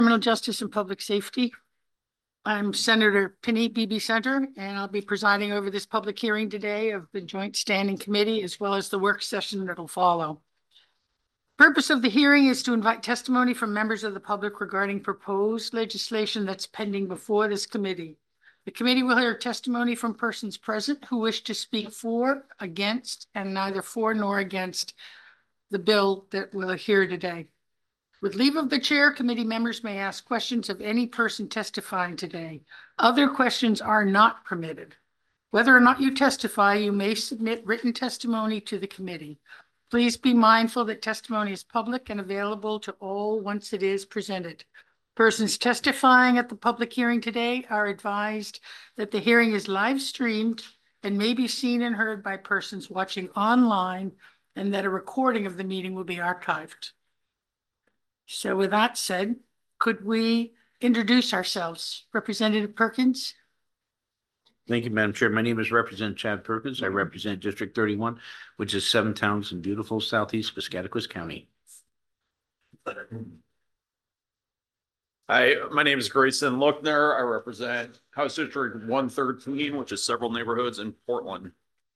Criminal Justice and Public Safety. I'm Senator Penny Beebe Center, and I'll be presiding over this public hearing today of the Joint Standing Committee, as well as the work session that'll follow. Purpose of the hearing is to invite testimony from members of the public regarding proposed legislation that's pending before this committee. The committee will hear testimony from persons present who wish to speak for, against, and neither for nor against the bill that we'll hear today. With leave of the chair, committee members may ask questions of any person testifying today. Other questions are not permitted. Whether or not you testify, you may submit written testimony to the committee. Please be mindful that testimony is public and available to all once it is presented. Persons testifying at the public hearing today are advised that the hearing is live streamed and may be seen and heard by persons watching online, and that a recording of the meeting will be archived. So with that said, could we introduce ourselves? Representative Perkins? Thank you, Madam Chair. My name is Representative Chad Perkins. I represent District 31, which is 7 towns in beautiful southeast Piscataquis County. Hi, my name is Grayson Lochner. I represent House District 113, which is several neighborhoods in Portland.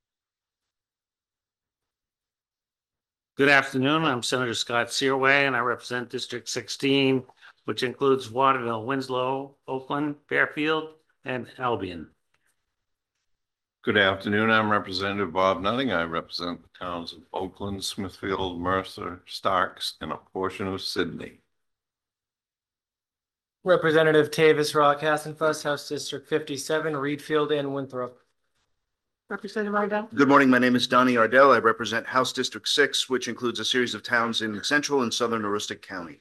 Good afternoon. I'm Senator Scott Searway, and I represent District 16, which includes Waterville, Winslow, Oakland, Fairfield, and Albion. Good afternoon. I'm Representative Bob Nutting. I represent the towns of Oakland, Smithfield, Mercer, Starks, and a portion of Sydney. Representative Tavis Rock Hassenfuss, House District 57, Reedfield, and Winthrop. Representative Ardell? Good morning. My name is Donnie Ardell. I represent House District 6, which includes a series of towns in central and southern Aroostook County.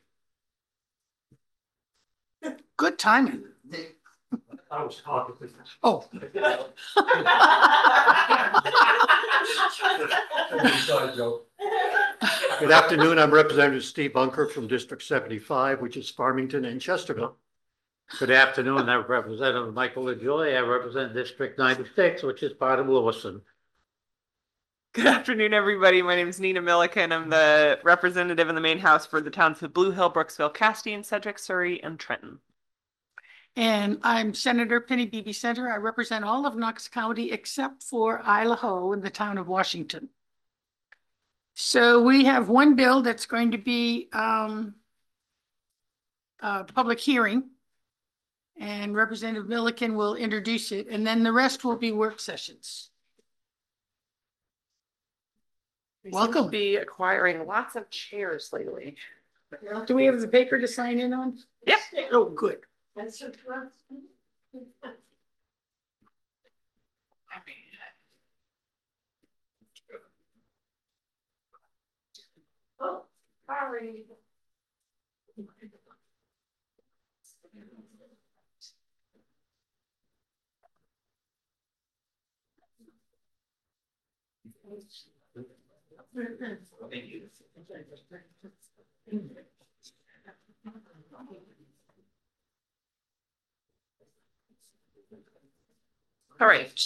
Good timing. I was talking. Oh. Good afternoon. I'm Representative Steve Bunker from District 75, which is Farmington and Chesterville. Good afternoon. I'm Representative Michael LaJoy. I represent District 96, which is part of Lewiston. Good afternoon, everybody. My name is Nina Milliken. I'm the representative in the main house for the towns of Blue Hill, Brooksville, Castine, Sedgwick, Surrey, and Trenton. And I'm Senator Penny Beebe Center. I represent all of Knox County except for Idaho in the town of Washington. So we have one bill that's going to be a public hearing, and Representative Milliken will introduce it, and then the rest will be work sessions. Welcome. Be acquiring lots of chairs lately. Do we have the paper to sign in on? Yep. Oh, good. Oh, sorry. Thank you. All right.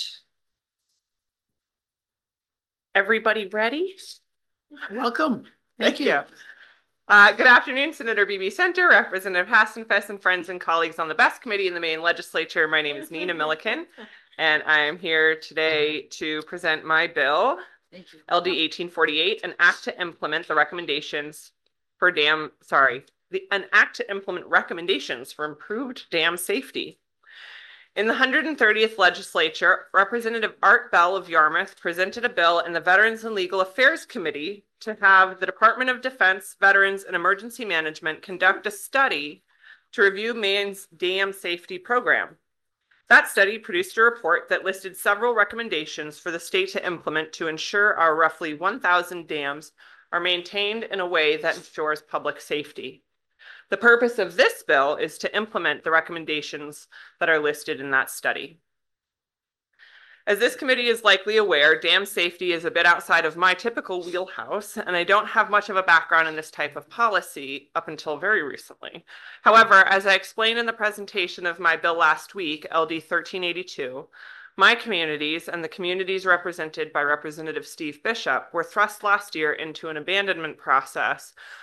Everybody ready? Welcome. Thank you. Good afternoon, Senator Beebe Center, Representative Hassenfuss, and friends and colleagues on the BEST committee in the Maine legislature. My name is Nina Milliken, and I am here today to present my bill, LD 1848, an act to implement the recommendations for an act to implement recommendations for improved dam safety. In the 130th legislature, Representative Art Bell of Yarmouth presented a bill in the Veterans and Legal Affairs Committee to have the Department of Defense, Veterans, and Emergency Management conduct a study to review Maine's dam safety program. That study produced a report that listed several recommendations for the state to implement to ensure our roughly 1,000 dams are maintained in a way that ensures public safety. The purpose of this bill is to implement the recommendations that are listed in that study. As this committee is likely aware, dam safety is a bit outside of my typical wheelhouse, and I don't have much of a background in this type of policy up until very recently. However, as I explained in the presentation of my bill last week, LD 1382, my communities and the communities represented by Representative Steve Bishop were thrust last year into an abandonment process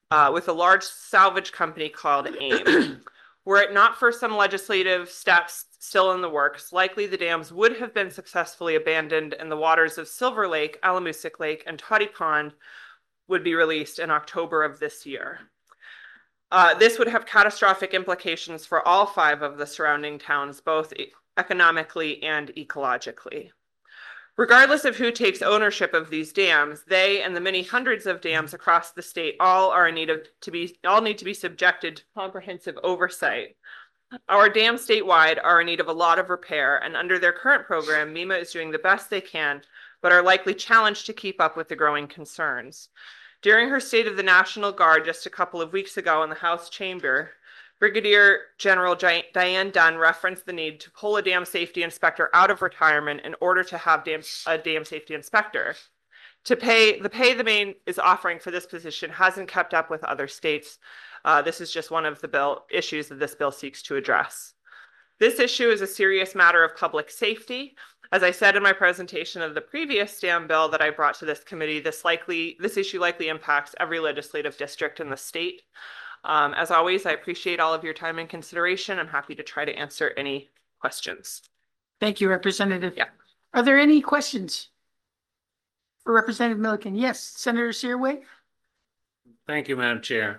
with a large salvage company called AIM. Were it not for some legislative steps still in the works, likely the dams would have been successfully abandoned and the waters of Silver Lake, Alamoosic Lake, and Toddy Pond would be released in October of this year. This would have catastrophic implications for all 5 of the surrounding towns, both economically and ecologically. Regardless of who takes ownership of these dams, they and the many hundreds of dams across the state all need to be subjected to comprehensive oversight. Our dams statewide are in need of a lot of repair, and under their current program, MEMA is doing the best they can, but are likely challenged to keep up with the growing concerns. During her State of the National Guard just a couple of weeks ago in the House chamber, Brigadier General Diane Dunn referenced the need to pull a dam safety inspector out of retirement in order to have a dam safety inspector. The pay the Maine is offering for this position hasn't kept up with other states. This is just one of the issues that this bill seeks to address. This issue is a serious matter of public safety. As I said in my presentation of the previous dam bill that I brought to this committee, this issue likely impacts every legislative district in the state. As always, I appreciate all of your time and consideration. I'm happy to try to answer any questions. Thank you, Representative. Yeah. Are there any questions for Representative Milliken? Yes, Senator Searway. Thank you, Madam Chair.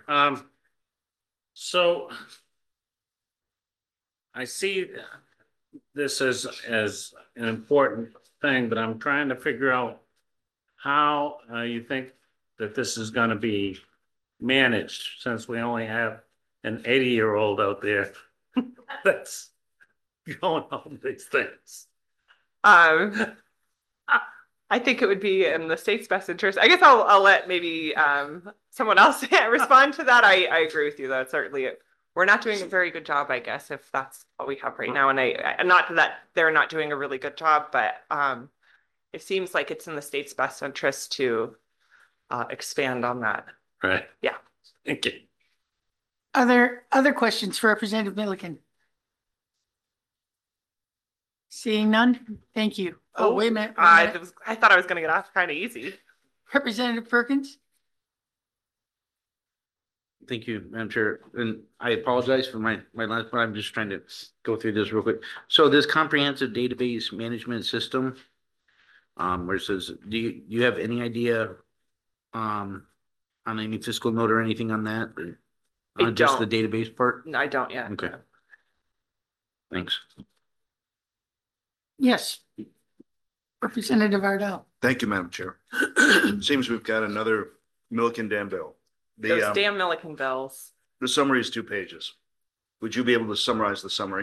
So I see this as an important thing, but I'm trying to figure out how you think that this is going to be managed, since we only have an 80-year-old out there that's going on these things. I think it would be in the state's best interest. I guess I'll let maybe someone else respond to that. I agree with you, though. Certainly, we're not doing a very good job, I guess, if that's what we have right now. And not that they're not doing a really good job, but it seems like it's in the state's best interest to expand on that. Right. Yeah. Thank you. Are there other questions for Representative Milliken? Seeing none, thank you. Oh, wait a minute. I thought I was going to get off kind of easy. Representative Perkins? Thank you, Madam Chair. And I apologize for my last, but I'm just trying to go through this real quick. So this comprehensive database management system, where it says, do you have any idea on any fiscal note or anything on that? On just the database part? No, I don't yet. Okay. Thanks. Yes. Representative Ardell. Thank you, Madam Chair. Seems we've got another Milliken dam bill. Those damn Milliken bills. The summary is 2 pages. Would you be able to summarize the summary,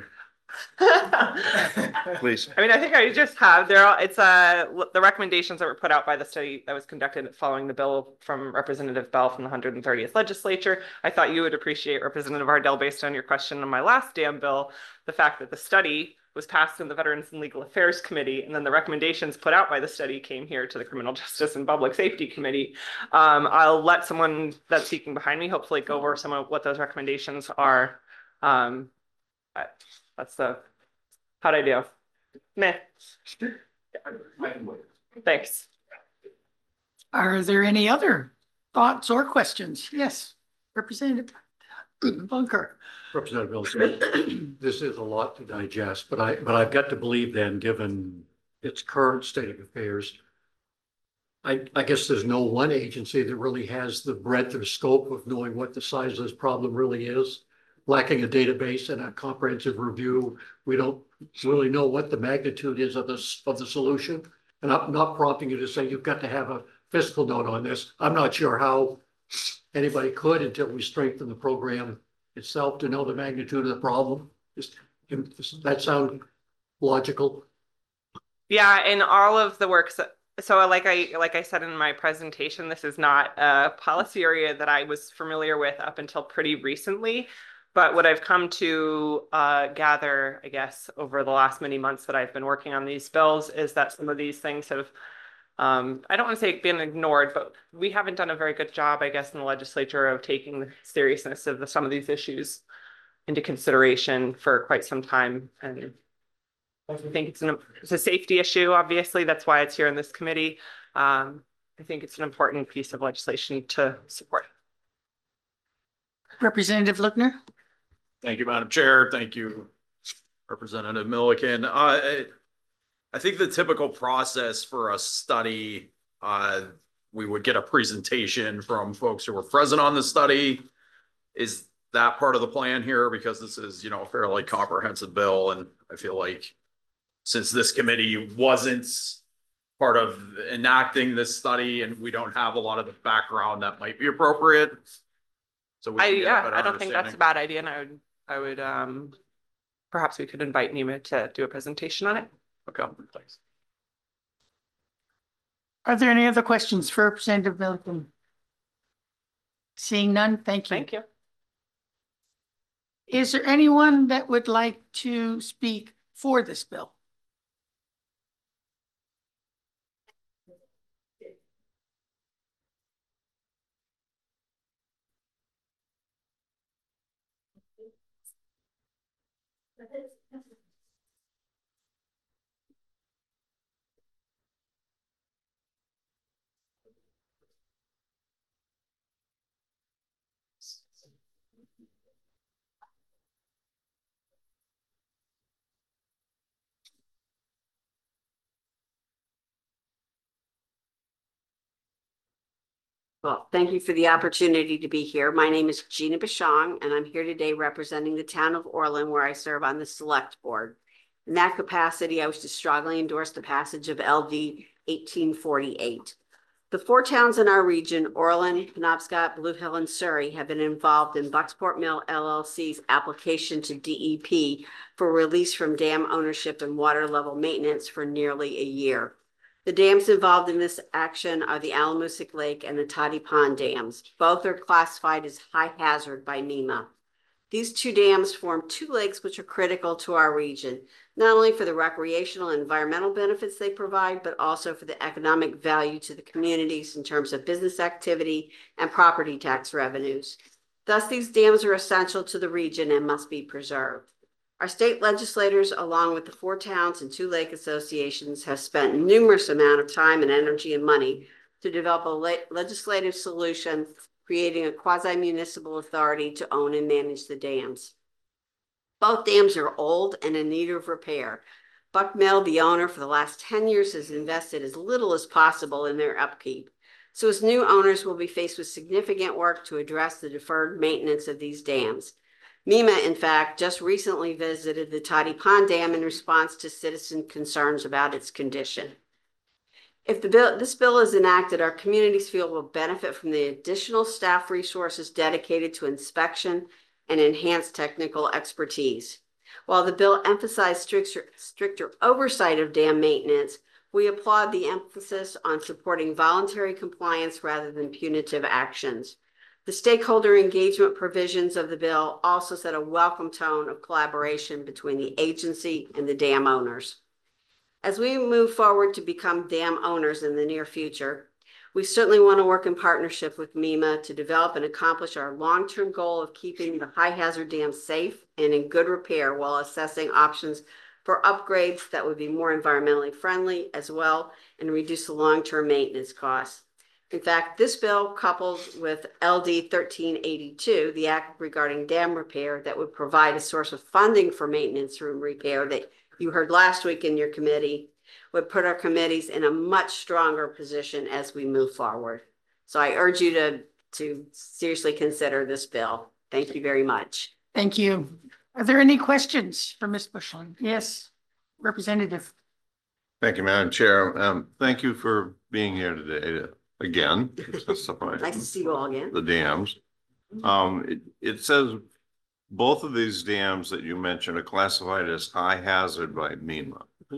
please? I mean, I think I just have the recommendations that were put out by the study that was conducted following the bill from Representative Bell from the 130th legislature. I thought you would appreciate, Representative Ardell, based on your question on my last dam bill, the fact that the study was passed in the Veterans and Legal Affairs Committee, and then the recommendations put out by the study came here to the Criminal Justice and Public Safety Committee. I'll let someone that's speaking behind me hopefully go over some of what those recommendations are. That's how'd I do? Meh. Thanks. Are there any other thoughts or questions? Yes, Representative Bunker. Representative Wilson, this is a lot to digest, but I've got to believe then, given its current state of affairs, I guess there's no one agency that really has the breadth or scope of knowing what the size of this problem really is. Lacking a database and a comprehensive review, we don't really know what the magnitude is of the solution. And I'm not prompting you to say you've got to have a fiscal note on this. I'm not sure how anybody could until we strengthen the program itself to know the magnitude of the problem. Does that sound logical? Yeah, and all of the works. So like I said in my presentation, this is not a policy area that I was familiar with up until pretty recently. But what I've come to gather, I guess, over the last many months that I've been working on these bills is that some of these things have, I don't want to say been ignored, but we haven't done a very good job, I guess, in the legislature of taking the seriousness of some of these issues into consideration for quite some time. And I think it's a safety issue, obviously. That's why it's here in this committee. I think it's an important piece of legislation to support. Representative Lookner. Thank you, Madam Chair. Thank you, Representative Milliken. I think the typical process for a study, we would get a presentation from folks who were present on the study. Is that part of the plan here? Because this is, a fairly comprehensive bill, and I feel like since this committee wasn't part of enacting this study and we don't have a lot of the background that might be appropriate. So we can get a better I don't think that's a understanding. bad idea, and I would perhaps we could invite Nima to do a presentation on it. Okay, thanks. Are there any other questions for Representative Milliken? Seeing none, thank you. Thank you. Is there anyone that would like to speak for this bill? Well, thank you for the opportunity to be here. My name is Gina Bashong, and I'm here today representing the town of Orland, where I serve on the select board. In that capacity, I wish to strongly endorse the passage of LD 1848. The 4 towns in our region, Orland, Penobscot, Blue Hill, and Surrey, have been involved in Bucksport Mill LLC's application to DEP for release from dam ownership and water level maintenance for nearly a year. The dams involved in this action are the Alamoosic Lake and the Toddy Pond dams. Both are classified as high hazard by NEMA. These 2 dams form 2 lakes which are critical to our region, not only for the recreational and environmental benefits they provide, but also for the economic value to the communities in terms of business activity and property tax revenues. Thus, these dams are essential to the region and must be preserved. Our state legislators, along with the 4 towns and 2 lake associations, have spent numerous amount of time and energy and money to develop a legislative solution, creating a quasi-municipal authority to own and manage the dams. Both dams are old and in need of repair. Buck Mill, the owner, for the last 10 years has invested as little as possible in their upkeep. So as new owners will be faced with significant work to address the deferred maintenance of these dams. MEMA, in fact, just recently visited the Toddy Pond Dam in response to citizen concerns about its condition. If this bill is enacted, our communities feel will benefit from the additional staff resources dedicated to inspection and enhanced technical expertise. While the bill emphasized stricter oversight of dam maintenance, we applaud the emphasis on supporting voluntary compliance rather than punitive actions. The stakeholder engagement provisions of the bill also set a welcome tone of collaboration between the agency and the dam owners. As we move forward to become dam owners in the near future, we certainly want to work in partnership with MEMA to develop and accomplish our long-term goal of keeping the high hazard dams safe and in good repair while assessing options for upgrades that would be more environmentally friendly as well and reduce the long-term maintenance costs. In fact, this bill, coupled with LD 1382, the act regarding dam repair that would provide a source of funding for maintenance room repair that you heard last week in your committee, would put our committees in a much stronger position as we move forward. So I urge you to seriously consider this bill. Thank you very much. Thank you. Are there any questions for Ms. Bushland? Yes, Representative. Thank you, Madam Chair. Thank you for being here today again. Nice to see you all again. The dams. It says both of these dams that you mentioned are classified as high hazard by MEMA.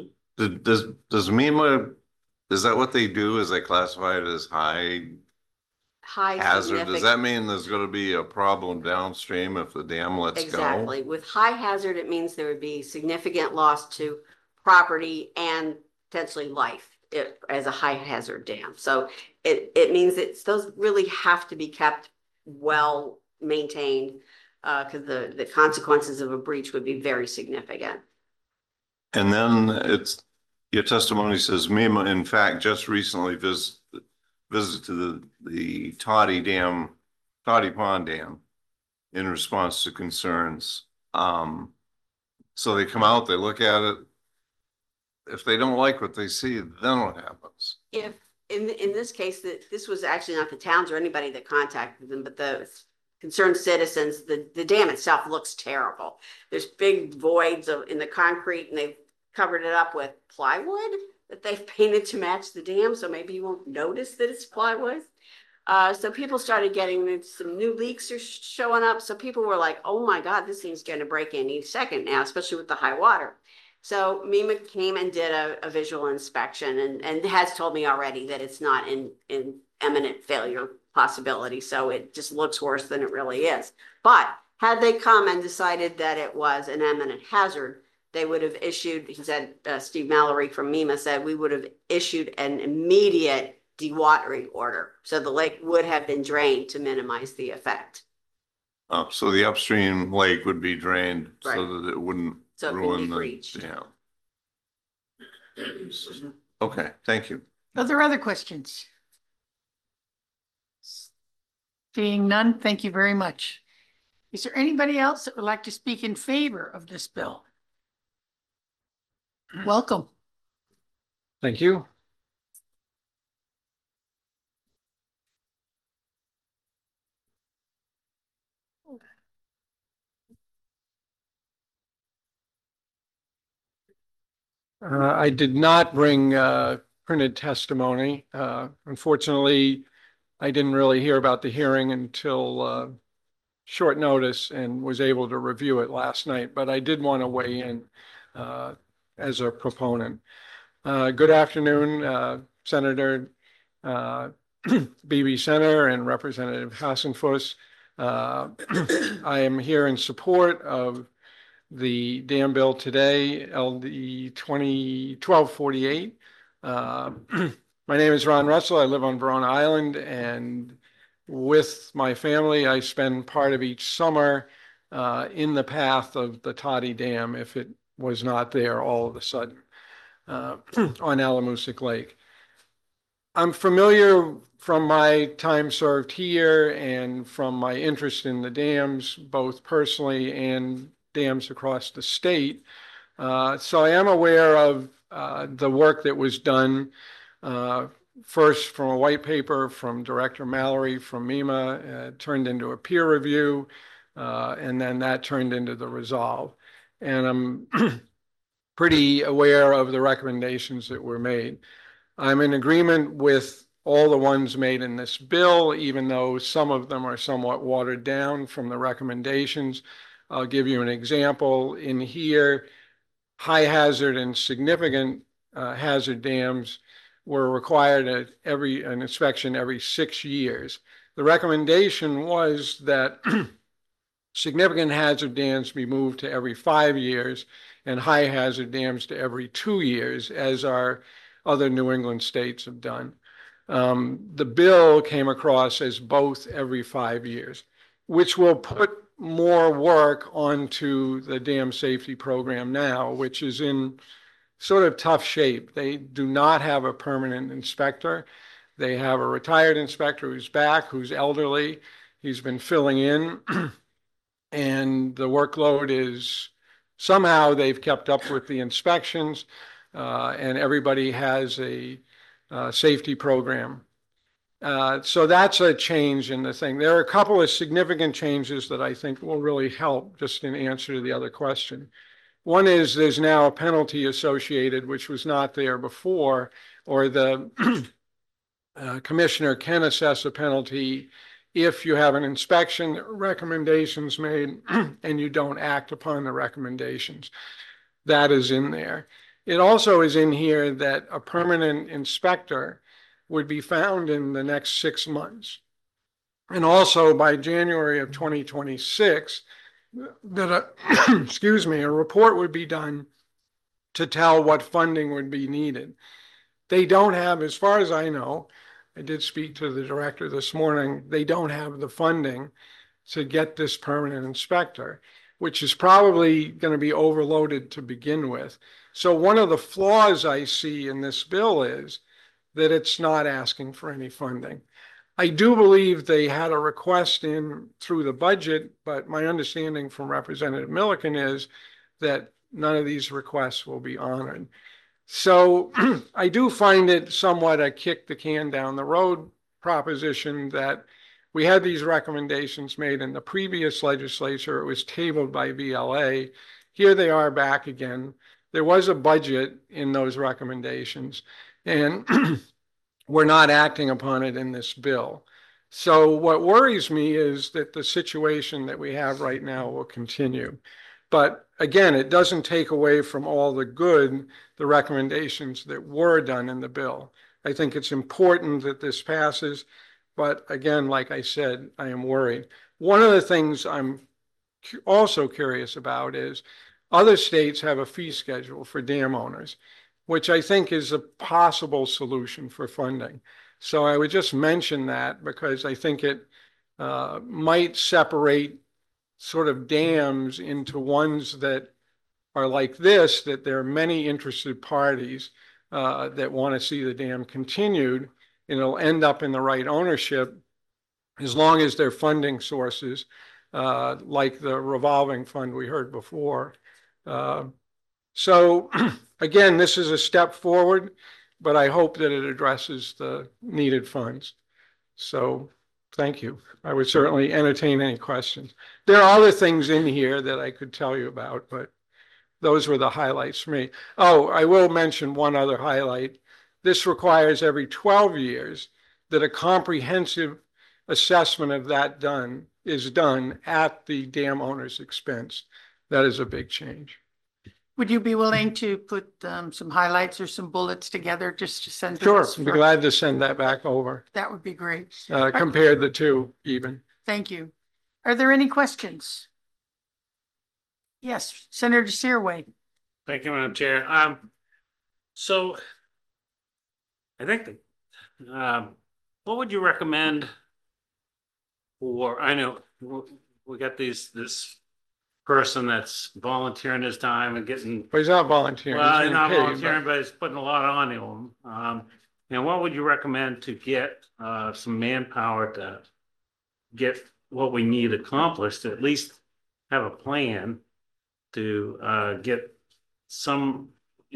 Does MEMA, is that what they do? Is they classify it as high hazard? Does that mean there's going to be a problem downstream if the dam lets go? Exactly. With high hazard, it means there would be significant loss to property and potentially life as a high hazard dam. So it means that those really have to be kept well maintained because the consequences of a breach would be very significant. And then your testimony says MEMA, in fact, just recently visited the Toddy Pond Dam in response to concerns. So they come out, they look at it. If they don't like what they see, then what happens? If, in this case, that this was actually not the towns or anybody that contacted them, but the concerned citizens, the dam itself looks terrible. There's big voids in the concrete, and they've covered it up with plywood that they've painted to match the dam, so maybe you won't notice that it's plywood. So people started getting some new leaks are showing up. So people were like, oh my God, this thing's going to break any second now, especially with the high water. So MEMA came and did a visual inspection and has told me already that it's not in imminent failure possibility. So it just looks worse than it really is. But had they come and decided that it was an imminent hazard, they would have issued, he said, Steve Mallory from MEMA said, we would have issued an immediate dewatering order. So the lake would have been drained to minimize the effect. So the upstream lake would be drained Right. so that it wouldn't So it can ruin be the breached. dam. Okay, thank you. Are there other questions? Seeing none, thank you very much. Is there anybody else that would like to speak in favor of this bill? Welcome. Thank you. I did not bring printed testimony. Unfortunately, I didn't really hear about the hearing until short notice and was able to review it last night, but I did want to weigh in as a proponent. Good afternoon, Senator BB Center and Representative Hassenfuss. I am here in support of the dam bill today, LD 1248. My name is Ron Russell. I live on Verona Island, and with my family, I spend part of each summer in the path of the Toddy Dam if it was not there all of a sudden on Alamoosic Lake. I'm familiar from my time served here and from my interest in the dams, both personally and dams across the state. So I am aware of the work that was done first from a white paper from Director Mallory from MEMA, turned into a peer review, and then that turned into the resolve. And I'm pretty aware of the recommendations that were made. I'm in agreement with all the ones made in this bill, even though some of them are somewhat watered down from the recommendations. I'll give you an example. In here, high hazard and significant hazard dams were required at an inspection every 6 years. The recommendation was that significant hazard dams be moved to every 5 years and high hazard dams to every 2 years, as our other New England states have done. The bill came across as both every 5 years, which will put more work onto the dam safety program now, which is in sort of tough shape. They do not have a permanent inspector. They have a retired inspector who's back, who's elderly. He's been filling in, and the workload is somehow they've kept up with the inspections, and everybody has a safety program. So that's a change in the thing. There are a couple of significant changes that I think will really help, just in answer to the other question. One is there's now a penalty associated, which was not there before, or the commissioner can assess a penalty if you have an inspection, recommendations made, and you don't act upon the recommendations. That is in there. It also is in here that a permanent inspector would be found in the next 6 months. And also by January of 2026, that a report would be done to tell what funding would be needed. They don't have, as far as I know, I did speak to the director this morning, they don't have the funding to get this permanent inspector, which is probably going to be overloaded to begin with. So one of the flaws I see in this bill is that it's not asking for any funding. I do believe they had a request in through the budget, but my understanding from Representative Milliken is that none of these requests will be honored. So I do find it somewhat a kick the can down the road proposition that we had these recommendations made in the previous legislature. It was tabled by VLA. Here they are back again. There was a budget in those recommendations, and we're not acting upon it in this bill. So what worries me is that the situation that we have right now will continue. But again, it doesn't take away from all the good, the recommendations that were done in the bill. I think it's important that this passes. But again, like I said, I am worried. One of the things I'm also curious about is other states have a fee schedule for dam owners, which I think is a possible solution for funding. So I would just mention that because I think it might separate sort of dams into ones that are like this, that there are many interested parties that want to see the dam continued, and it'll end up in the right ownership as long as their funding sources, like the revolving fund we heard before. So again, this is a step forward, but I hope that it addresses the needed funds. So thank you. I would certainly entertain any questions. There are other things in here that I could tell you about, but those were the highlights for me. Oh, I will mention one other highlight. This requires every 12 years that a comprehensive assessment of that is done at the dam owner's expense. That is a big change. Would you be willing to put some highlights or some bullets together just to send? Sure, us I'd be glad to send that back over. That would be great. Compare the two even. Thank you. Are there any questions? Yes, Senator Searway. Thank you, Madam Chair. So I think what would you recommend for, I know we got this person that's volunteering his time and getting. But he's not volunteering. Well, he's not volunteering, but he's putting a lot on him. And what would you recommend to get some manpower to get what we need accomplished, to at least have a plan to get some,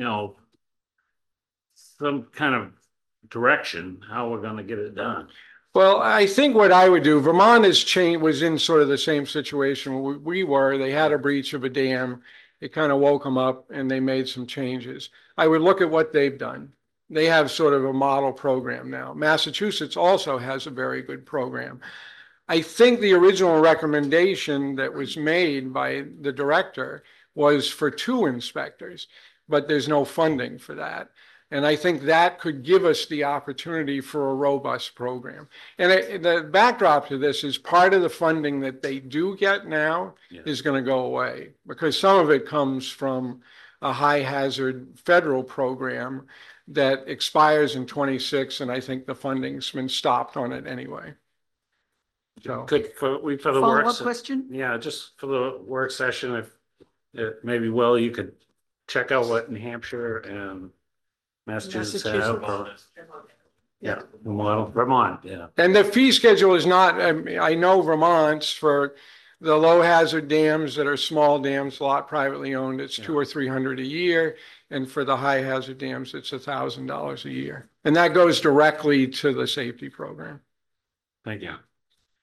some kind of direction how we're going to get it done? Well, I think what I would do, Vermont was in sort of the same situation we were. They had a breach of a dam. It kind of woke them up and they made some changes. I would look at what they've done. They have sort of a model program now. Massachusetts also has a very good program. I think the original recommendation that was made by the director was for 2 inspectors, but there's no funding for that. And I think that could give us the opportunity for a robust program. And the backdrop to this is part of the funding that they do get now is going to go away because some of it comes from a high hazard federal program that expires in 26. And I think the funding's been stopped on it anyway. So Good for the Follow-up question? Yeah, just for the work session, if maybe Will, you could check out what New Hampshire and Massachusetts have. Yeah, Vermont, yeah. And the fee schedule is not, I know Vermont's for the low hazard dams that are small dams, a lot privately owned, it's $200 or $300 a year. And for the high hazard dams, it's $1,000 a year. And that goes directly to the safety program. Thank you.